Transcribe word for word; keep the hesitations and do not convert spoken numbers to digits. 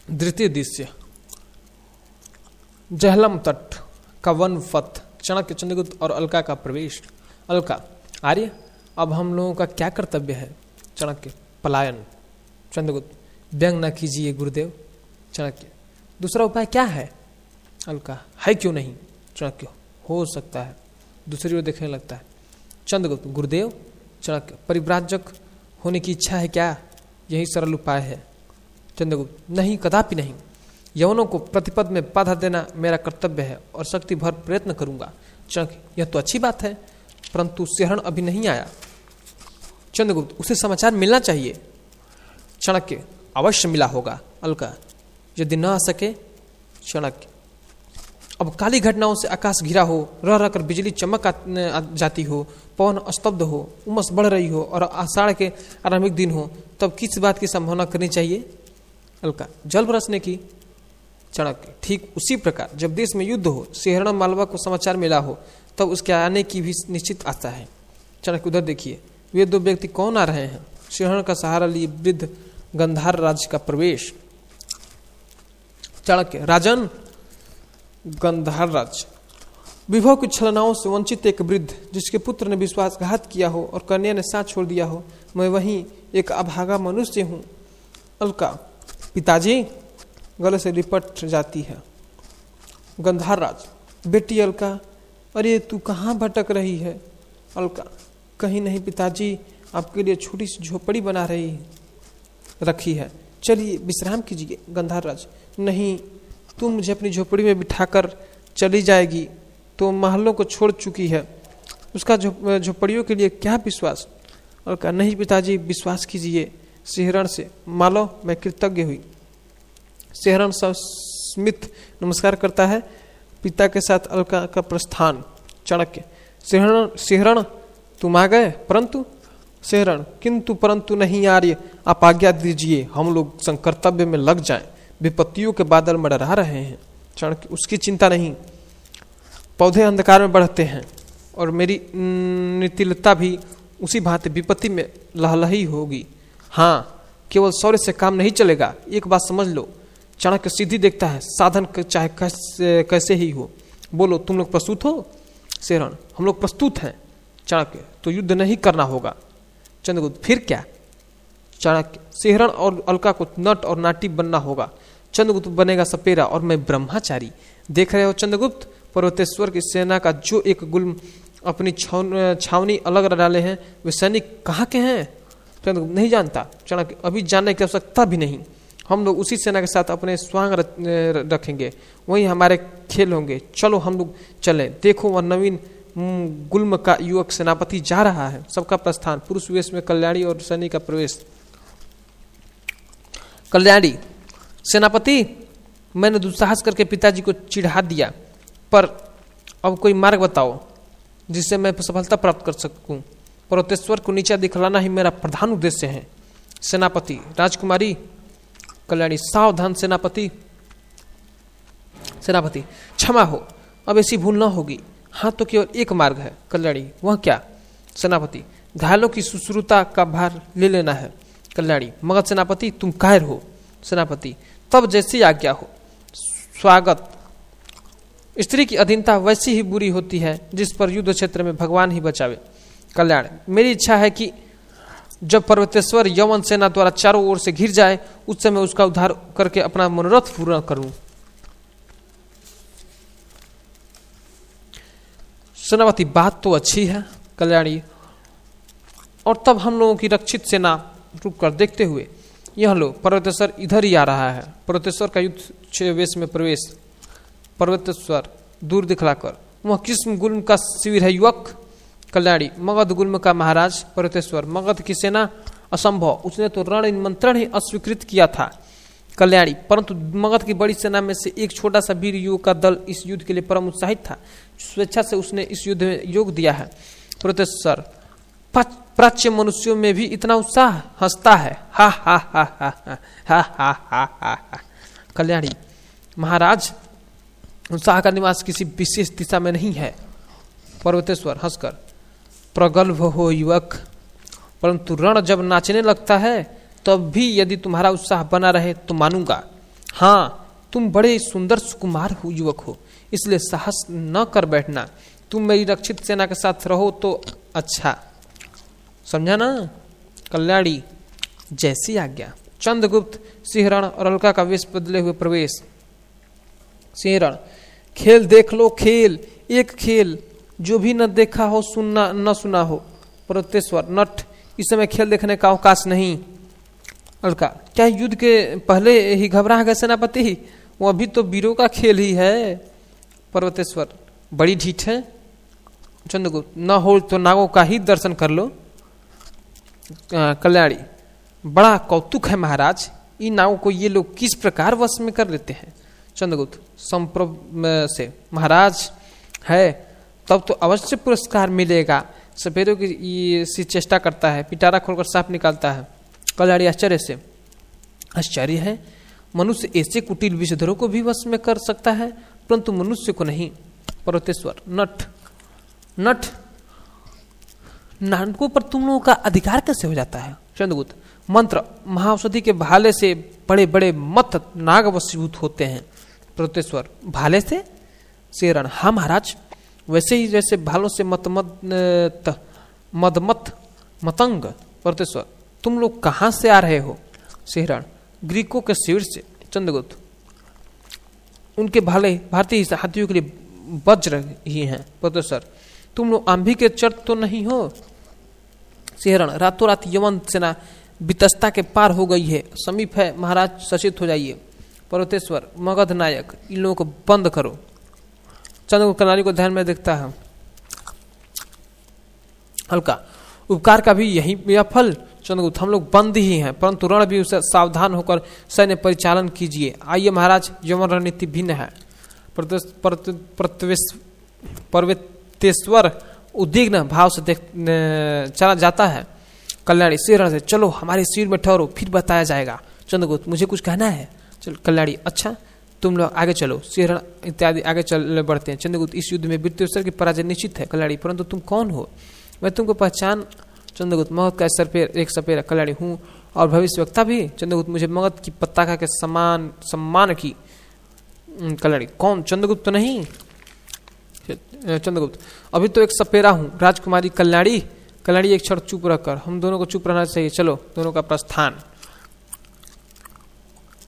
द्वितीय दृश्य जहलम तट का वन फत, चाणक्य, चंद्रगुप्त और अलका का प्रवेश। अलका, आर्य, अब हम लोगों का क्या कर्तव्य है? चाणक्य, पलायन। चंद्रगुप्त, व्यंग न कीजिए गुरुदेव। चाणक्य, दूसरा उपाय क्या है? अलका, है क्यों नहीं? चाणक्य, हो सकता है। दूसरी ओर देखने लगता है। चंद्रगुप्त, गुरुदेव। चाणक्य, परिव्राजक होने की इच्छा है क्या? यही सरल उपाय है। चंद्रगुप्त, नहीं, कदापि नहीं। यवनों को प्रतिपद में बाधा देना मेरा कर्तव्य है और शक्ति भर प्रयत्न करूंगा। चाणक्य, यह तो अच्छी बात है, परंतु सिंहरण अभी नहीं आया। चंद्रगुप्त, उसे समाचार मिलना चाहिए। चाणक्य, अवश्य मिला होगा। अलका, यदि न आ सके? चाणक्य, अब काली घटनाओं से आकाश घिरा हो, रह रहकर बिजली चमक जाती हो, पवन स्तब्ध हो, उमस बढ़ रही हो और आषाढ़ के आरंभिक दिन हो, तब किस बात की संभावना करनी चाहिए? अलका, जल बरसने की। चाणक्य, ठीक उसी प्रकार जब देश में युद्ध हो, सिंहरण मालवा को समाचार मिला हो, तब उसके आने की भी निश्चित आशा है। चाणक्य, उधर देखिए, वे दो व्यक्ति कौन आ रहे हैं? सिंहरण का सहारा लिए वृद्ध गंधार राज्य का प्रवेश। चाणक्य, राजन, गंधार राज्य, विभव की छलनाओं से वंचित एक वृद्ध, जिसके पुत्र ने विश्वासघात किया हो और कन्या ने साथ छोड़ दिया हो, मैं वही एक अभागा मनुष्य हूं। अलका, पिताजी, गले से लिपट जाती है। गंधार राज, बेटी अलका, अरे तू कहाँ भटक रही है? अलका, कहीं नहीं पिताजी, आपके लिए छोटी सी झोपड़ी बना रही रखी है, चलिए विश्राम कीजिए। गंधार राज, नहीं, तुम मुझे अपनी झोपड़ी में बिठाकर चली जाएगी तो महलों को छोड़ चुकी है, उसका झोपड़ियों के लिए क्या विश्वास? अलका, नहीं पिताजी, विश्वास कीजिए, सिंहरण से मालो मैं कृतज्ञ हुई। सिंहरण स्मित नमस्कार करता है। पिता के साथ अलका का प्रस्थान। चाणक्य, सिंहरण सिंहरण तुम आ गए, परंतु? सिंहरण, किंतु परंतु नहीं आर्य, आप आज्ञा दीजिए, हम लोग संकर्तव्य में लग जाएं, विपत्तियों के बादल मंडरा रहे हैं। चाणक्य, उसकी चिंता नहीं, पौधे अंधकार में बढ़ते हैं और मेरी नितिलता भी उसी भांति विपत्ति में लहलही होगी। हाँ, केवल शौर्य से काम नहीं चलेगा, एक बात समझ लो। चाणक्य सीधी देखता है, साधन चाहे कैसे, कैसे ही हो। बोलो, तुम लोग प्रस्तुत हो? सिंहरण, हम लोग प्रस्तुत हैं। चाणक्य, तो युद्ध नहीं करना होगा। चंद्रगुप्त, फिर क्या? चाणक्य, सिंहरण और अलका को नट और नाटी बनना होगा। चंद्रगुप्त बनेगा सपेरा और मैं ब्रह्मचारी। देख रहे हो चंद्रगुप्त, पर्वतेश्वर की सेना का जो एक गुल्म अपनी छावनी अलग डाले हैं, वे सैनिक कहाँ के हैं? चंद्रगुप्त, नहीं जानता। चाणक्य, अभी जानने की आवश्यकता भी नहीं, हम लोग उसी सेना के साथ अपने स्वांग रखेंगे, वही हमारे खेल होंगे। चलो हम लोग चलें। देखो वह नवीन गुल्म का युवक सेनापति जा रहा है। सबका प्रस्थान। पुरुष वेश में कल्याणी और सैनिक का प्रवेश। कल्याणी, सेनापति, मैंने दुस्साहस करके पिताजी को चिढ़ा दिया, पर अब कोई मार्ग बताओ जिससे मैं सफलता प्राप्त कर सकूं। पर्वतेश्वर को नीचा दिखलाना ही मेरा प्रधान उद्देश्य है। सेनापति, राजकुमारी। कल्याणी, सावधान सेनापति। सेनापति, क्षमा हो, अब ऐसी भूल न होगी। हाँ, तो केवल एक मार्ग है। कल्याणी, वह क्या? सेनापति, घायलों की शुश्रूषा का भार ले लेना है। कल्याणी, मगध सेनापति, तुम कायर हो। सेनापति, तब जैसी आज्ञा हो। स्वागत। स्त्री की अधीनता वैसी ही बुरी होती है जिस पर युद्ध क्षेत्र में भगवान ही बचावे। कल्याण, मेरी इच्छा है कि जब पर्वतेश्वर यवन सेना द्वारा चारों ओर से घिर जाए, उस समय उसका उद्धार करके अपना मनोरथ पूर्ण करूं। सेनापति, बात तो अच्छी है। कल्याणी, और तब हम लोगों की रक्षित सेना रुक कर देखते हुए, यह लो पर्वतेश्वर इधर ही आ रहा है। पर्वतेश्वर का युद्ध वेश में प्रवेश। पर्वतेश्वर दूर दिखलाकर, वह किस्म गुल्म का शिविर है युवक। कल्याणी, मगध गुल्म का महाराज। पर्वतेश्वर, मगध की सेना असंभव, उसने तो रण निमंत्रण ही अस्वीकृत किया था। कल्याणी, परंतु मगध की बड़ी सेना में से एक छोटा सा वीर युवक का दल इस युद्ध के लिए परम उत्साहित था, स्वेच्छा से उसने इस युद्ध में योग दिया है। पर्वतेश्वर, प्राच्य मनुष्यों में भी इतना उत्साह? हंसता है, हा हा हा हा हा हा हा हा हा। कल्याणी, महाराज, उत्साह का निवास किसी विशेष दिशा में नहीं है। पर्वतेश्वर हंसकर, प्रगल्भ हो युवक, परंतु रण जब नाचने लगता है तब भी यदि तुम्हारा उत्साह बना रहे तो मानूंगा। हाँ, तुम बड़े सुंदर सुकुमार हो युवक हो, इसलिए साहस न कर बैठना। तुम मेरी रक्षित सेना के साथ रहो तो अच्छा, समझा ना। कल्याणी जैसी आज्ञा। चंद्रगुप्त सिंहरण और अलका का वेश बदले हुए प्रवेश। सिंहरण खेल देख लो, खेल एक खेल जो भी न देखा हो, सुनना न सुना हो। प्रत्येश्वर नट इस समय खेल देखने का अवकाश नहीं। अलका क्या युद्ध के पहले ही घबरा गए सेनापति, वो अभी तो वीरों का खेल ही है। पर्वतेश्वर बड़ी ढीठ है। चंद्रगुप्त न हो तो नागों का ही दर्शन कर लो। कल्याणी बड़ा कौतुक है महाराज, इन नागों को ये लोग किस प्रकार वश में कर लेते हैं। चंद्रगुप्त संप्रभ से महाराज है तब तो अवश्य पुरस्कार मिलेगा। सफेदों की ये सी चेष्टा करता है, पिटारा खोलकर सांप निकालता है। कल्याणी आश्चर्य से, आश्चर्य है, मनुष्य ऐसे कुटिल विषधरों को भी वश में कर सकता है, परंतु मनुष्य को नहीं। पर्वतेश्वर नट नट नाटकों पर तुम लोगों का अधिकार कैसे हो जाता है। चंद्रगुप्त मंत्र महाऔषधि के भाले से बड़े बड़े मत नाग वशीभूत होते हैं। पर्वतेश्वर भाले से। शेरण हाँ महाराज, वैसे ही जैसे भालों से मत मत मदमत मतंग। पर्वतेश्वर तुम लोग कहाँ से आ रहे हो। शेरण ग्रीकों के शिविर से। चंद्रगुप्त उनके भाले भारतीय हाथियों के लिए वज्र ही हैं। पर्वतेश्वर तुम लोग आंधी के चर तो नहीं हो। शेरण रातों रात यमन सेना वितस्ता के पार हो गई है, समीप है महाराज, सचेत हो जाइए। पर्वतेश्वर मगध नायक इन लोगों को बंद करो। चंद्रगुप्त कल्याणी को ध्यान में देखता है। हल्का उपकार का भी यही यह फल। चंद्रगुप्त हम लोग बंद ही हैं, परंतु रण भी उसे सावधान होकर सैन्य परिचालन कीजिए। आइए महाराज, यमन रणनीति भिन्न है। पर्वतेश्वर उद्विग्न भाव से देख चला जाता है। कल्याणी सिर से चलो हमारे सिर में ठहरो, फिर बताया जाएगा। चंद्रगुप्त मुझे कुछ कहना है। चलो कल्याणी अच्छा तुम लोग आगे चलो। सिर इत्यादि आगे चल बढ़ते हैं। चंद्रगुप्त इस युद्ध में वृत्तेश्वर की पराजय निश्चित है। कल्याणी परंतु तुम कौन हो, मैं तुमको पहचान। चंद्रगुप्त मगध का सरपेर एक सपेरा। कल्याणी हूँ और भविष्यवक्ता भी। चंद्रगुप्त मुझे मगध की पताका के समान सम्मान की। कल्याणी कौन, चंद्रगुप्त तो नहीं। चंद्रगुप्त अभी तो एक सपेरा हूँ। राजकुमारी कल्याणी। कल्याणी एक क्षण चुप रहकर, हम दोनों को चुप रहना चाहिए, चलो दोनों का प्रस्थान।